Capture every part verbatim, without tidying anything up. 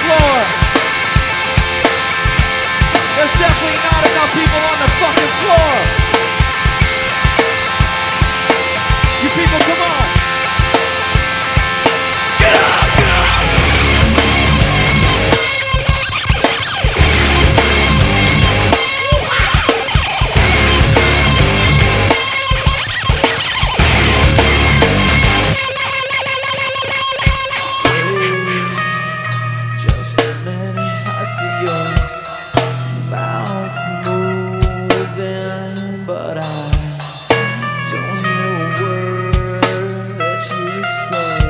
floor. There's definitely not enough people on the fucking floor. You people, come on. Get up, get up. Just as many, I see your mouth moving, but I don't hear a word that you say.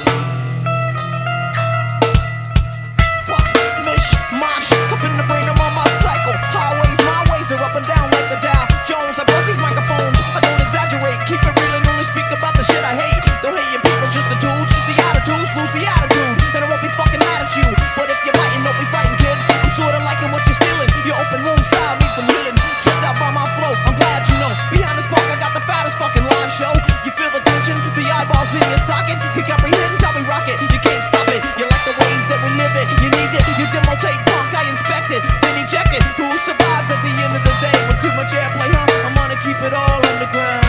What? Mish, mosh, up in the brain, I'm on my cycle. Highways, my ways are up and down like the Dow Jones. I brought these microphones, I don't exaggerate. Keep it real and only speak about the shit I hate. Don't hate your people, just the dudes. The attitudes, lose the attitude, and I won't be fucking mad at you. But if you're biting, don't be fighting, kid. I'm sorta liking what you're stealing. Your open wound style needs some healing. Tripped out by my flow, I'm glad you know. Behind the spark, I got the fattest fucking live show. You feel the tension, the eyeballs in your socket. You comprehend how we rock it, you can't stop it. You like the ways that we live it, you need it. You demo tape punk, I inspect it, then eject it. Who survives at the end of the day with too much airplay, huh? I'm gonna keep it all underground.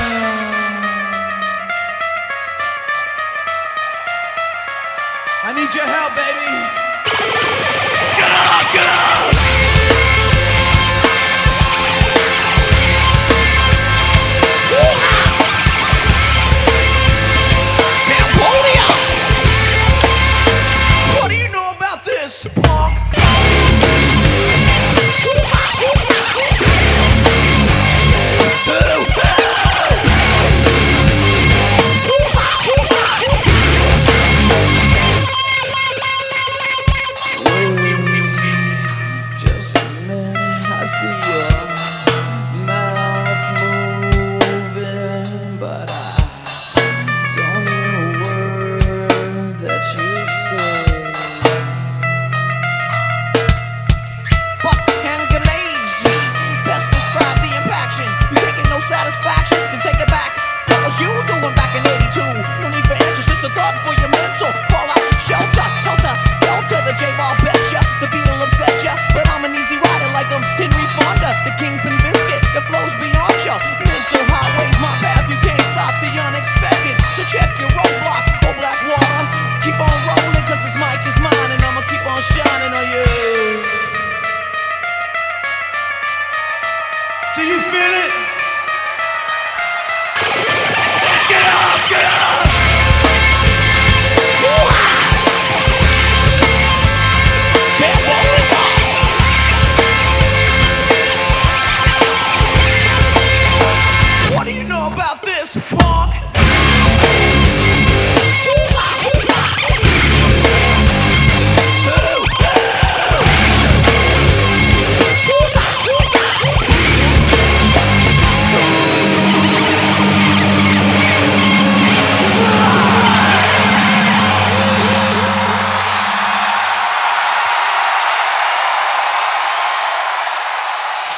I need your help, baby. Get up, get up.